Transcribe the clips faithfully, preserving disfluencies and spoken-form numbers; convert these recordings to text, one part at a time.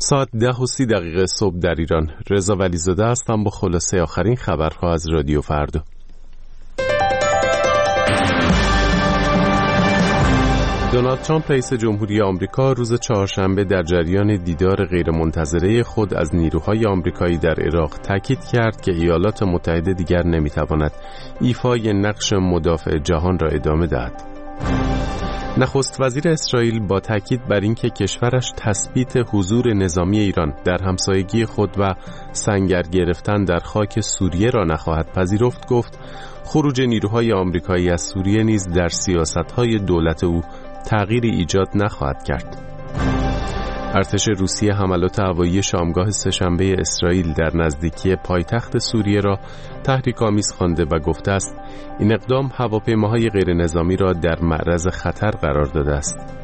ساعت ده و سی دقیقه صبح در ایران. رضا ولیزاده هستم با خلاصه آخرین خبرها از رادیو فردا. دونالد ترامپ رئیس جمهوری آمریکا روز چهارشنبه در جریان دیدار غیرمنتظره خود از نیروهای آمریکایی در عراق تاکید کرد که ایالات متحده دیگر نمیتواند ایفای نقش مدافع جهان را ادامه دهد. نخست وزیر اسرائیل با تاکید بر اینکه کشورش تثبیت حضور نظامی ایران در همسایگی خود و سنگر گرفتن در خاک سوریه را نخواهد پذیرفت گفت خروج نیروهای آمریکایی از سوریه نیز در سیاست‌های دولت او تغییری ایجاد نخواهد کرد. ارتش روسیه حملات هوایی شامگاه سه‌شنبه اسرائیل در نزدیکی پایتخت سوریه را تحریک‌آمیز خوانده و گفته است این اقدام هواپیماهای غیر نظامی را در معرض خطر قرار داده است.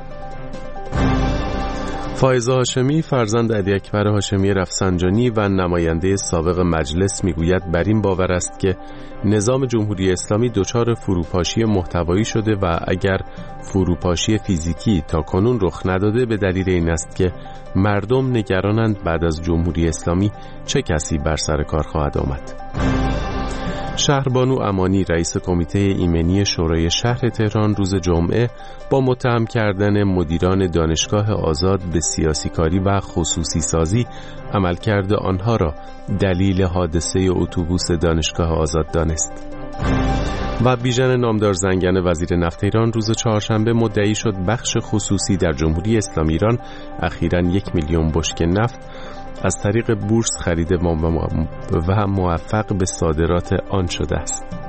فائزه هاشمی فرزند علی‌اکبر هاشمی رفسنجانی و نماینده سابق مجلس میگوید بر این باور است که نظام جمهوری اسلامی دچار فروپاشی محتوایی شده و اگر فروپاشی فیزیکی تا کنون رخ نداده به دلیل این است که مردم نگرانند بعد از جمهوری اسلامی چه کسی بر سر کار خواهد آمد. شهربانو امانی رئیس کمیته ایمنی شورای شهر تهران روز جمعه با متهم کردن مدیران دانشگاه آزاد به سیاسی کاری و خصوصی سازی عملکرد آنها را دلیل حادثه اتوبوس دانشگاه آزاد دانست. و بیژن نامدار زنگنه وزیر نفت ایران روز چهارشنبه مدعی شد بخش خصوصی در جمهوری اسلامی ایران اخیراً یک میلیون بشکه نفت از طریق بورس خرید و موفق به صادرات آن شده است.